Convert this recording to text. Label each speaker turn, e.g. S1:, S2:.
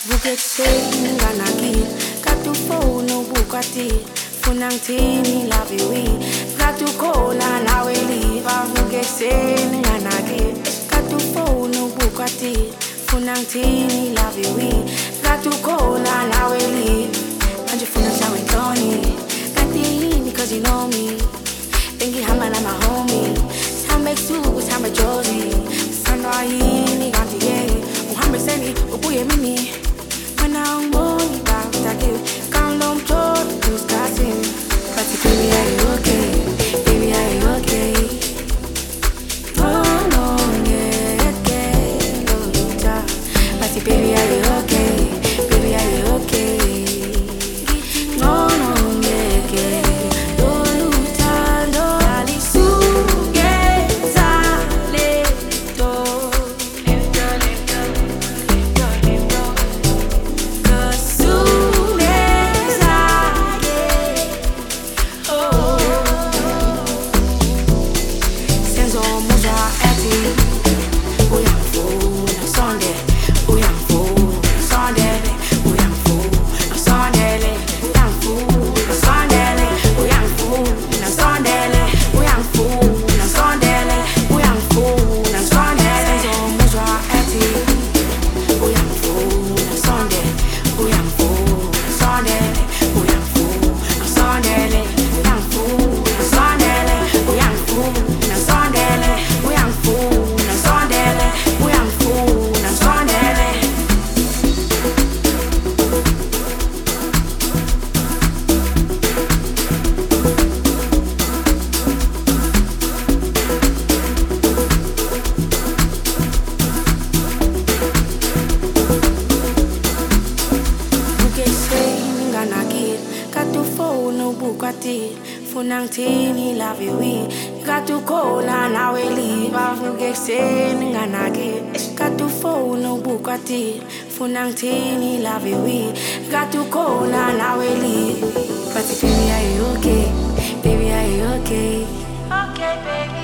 S1: Vukekuseni nganakile kade ufone ubukwatile funa ngithini love you kade ukhona nawe liva vukekuseni nganakile kade ufone ubukwatile funa ngithini love you kade ukhona nawe liva manje funa ngihlawe inhloni kade yini cause you know me bengihamba nama homie sihambe ebusuku sihambe jozi sithandwa yini kanti-ke uhambe ekuseni ubuye emini When I'm born, about that you can't lump to discussing. But baby, are you okay? Baby, are you okay? Oh no, yeah, okay, no, yeah. But baby, are you okay? Baby, are you okay? No, no, yeah, okay. Funa ngithini love you kade ukhona nawe liva vukekuseni nganakile kade ufone ubukwatile funa ngithini love you kade ukhona nawe liva but baby are you okay baby are you okay okay baby